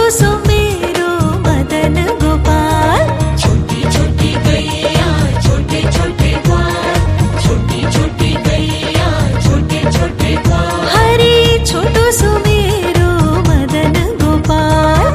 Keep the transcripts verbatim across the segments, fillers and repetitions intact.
सो मेरो मदन गोपाल। छोटी छोटी गैया छोटे छोटे ग्वाल, छोटी छोटी गैया छोटे छोटे ग्वाल। हरे छोटो सो मेरो मदन गोपाल।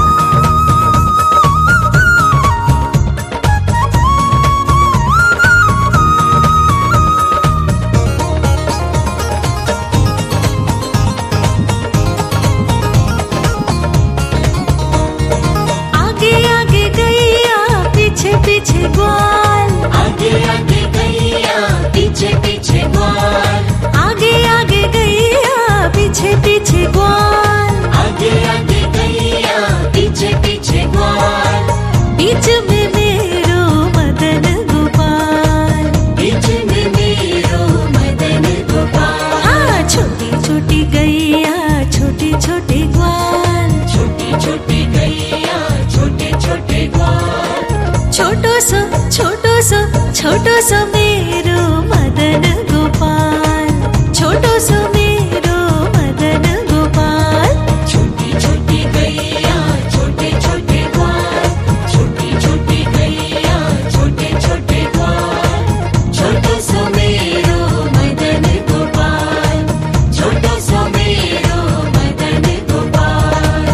आगे आगे गैया पीछे पीछे ग्वाल। आगे आगे गैया पीछे पीछे ग्वाल। आगे आगे गैया पीछे पीछे ग्वाल। आगे आगे गैया पीछे पीछे ग्वाल। बीच में मेरो मदन गोपाल। बीच में मेरो मदन गोपाल। हाँ, छोटी छोटी गैया छोटे छोटे ग्वाल। छोटी छोटी गैया छोटे छोटे ग्वाल। छोटो सो छोटो सो छोटो सो मेरो मदन गोपाल। छोटो सो मेरो मदन गोपाल। छोटी छोटी गैया छोटे छोटे ग्वाल। छोटी छोटी गैया छोटे छोटे ग्वाल। छोटो सो मेरो मदन गोपाल। छोटो सो मेरो मदन गोपाल।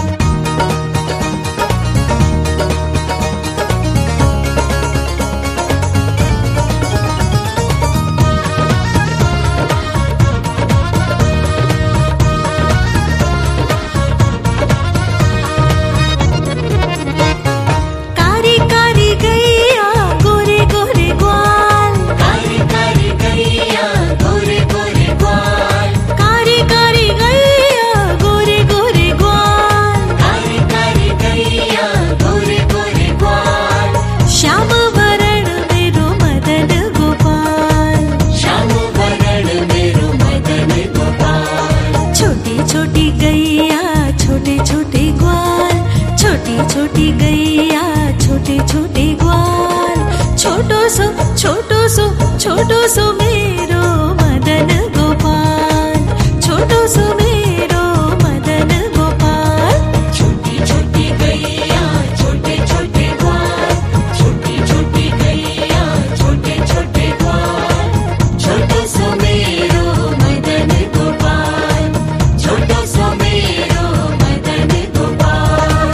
कारी कारी गैया गोरे गोरे ग्वाल। कारी कारी गैया गोरे गोरे ग्वाल। कारी कारी गैया गोरे गोरे ग्वाल। कारी कारी गैया गोरे गोरे ग्वाल। श्याम वरण मेरो मदन गोपाल। श्याम वरण मेरो मदन गोपाल। छोटी छोटी गैया छोटे छोटे ग्वाल। छोटी छोटी गैया छोटे छोटे ग्वाल। छोटो सो छोटो सो छोटो सो मेरो मदन गोपाल। छोटो सो मेरो मदन गोपाल। छोटी छोटी गैया छोटे छोटे ग्वाल। छोटी छोटी गैया छोटे छोटे ग्वाल। छोटो सो मेरो मदन गोपाल। छोटो सो मेरो मदन गोपाल।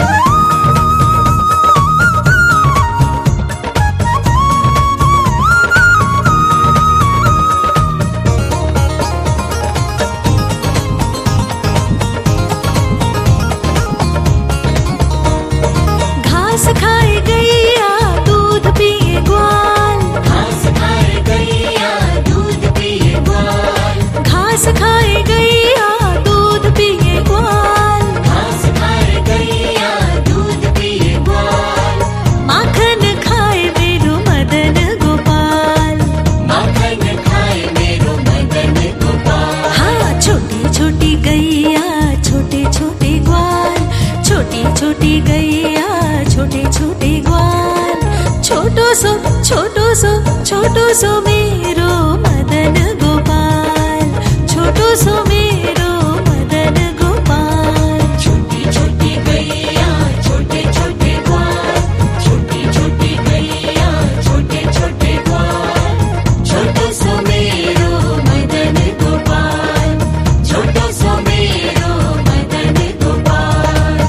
घास खाए गैया दूध पिए ग्वाल। घास खाए गैया दूध पिए ग्वाल। घास खाए गैया दूध पिए ग्वाल। घास खाए गैया दूध पिए ग्वाल। माखन खाए मेरो मदन गोपाल। माखन खाए मेरो मदन गोपाल। हाँ, छोटी छोटी गैया छोटे छोटे ग्वाल। छोटी छोटी गैया छोटे छोटे ग्वाल। छोटो सो छोटो सो छोटो सो मेरो मदन गोपाल। छोटो सो मेरो मदन गोपाल। छोटी छोटी गैया छोटे छोटे ग्वाल। छोटी छोटी गैया छोटे छोटे ग्वाल। छोटो सो मेरो मदन गोपाल। छोटो सो मेरो मदन गोपाल।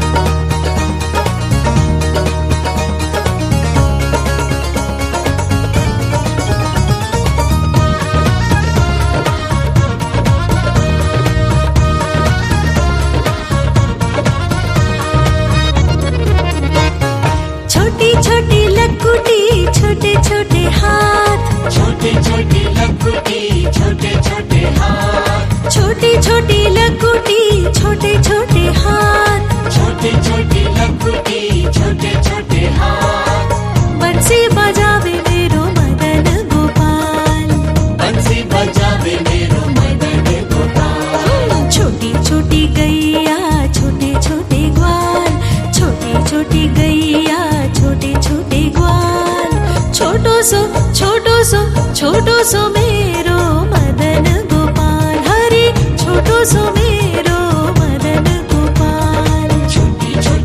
छोटी छोटी लकुटी छोटे छोटे हाथ। छोटी छोटी लकुटी छोटे छोटे हाथ। छोटी छोटी लकुटी छोटे छोटे हाथ। छोटी छोटी लकुटी छोटे छोटे हाथ। बंसी बजावे मेरो मदन गोपाल। बंसी बजावे मेरो मदन गोपाल। छोटी छोटी गैया छोटे छोटे ग्वाल। छोटी छोटी गैया छोटे छोटे ग्वाल। छोटो सो छोटो सो छोटो सो मेरो मदन गोपाल। हरे छोटो सो मेरो मदन गोपाल। छोटी छोटी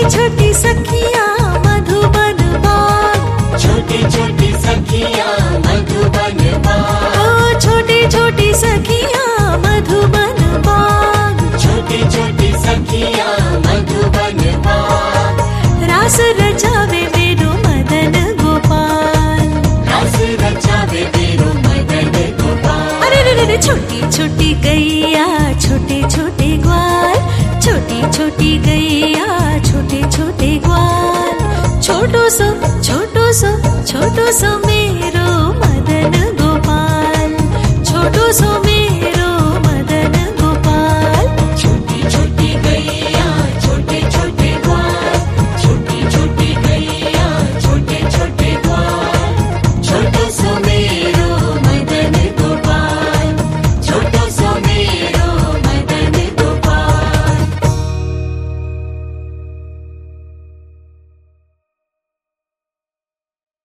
छोटी सखियाँ मधुबन बाग, छोटी छोटी सखियाँ मधुबन बाग, ओ छोटी छोटी सखियाँ मधुबन बाग, छोटी छोटी सखियाँ मधुबन बाग, रास रचावे मेरो मदन गोपाल, रास रचावे मेरो मदन गोपाल। अरे रे रे रे छोटी छोटी गैया छोटे छोटे ग्वाल, छोटी छोटी गैया छोटे छोटे ग्वाल, छोटो सो छोटो सो छोटो सो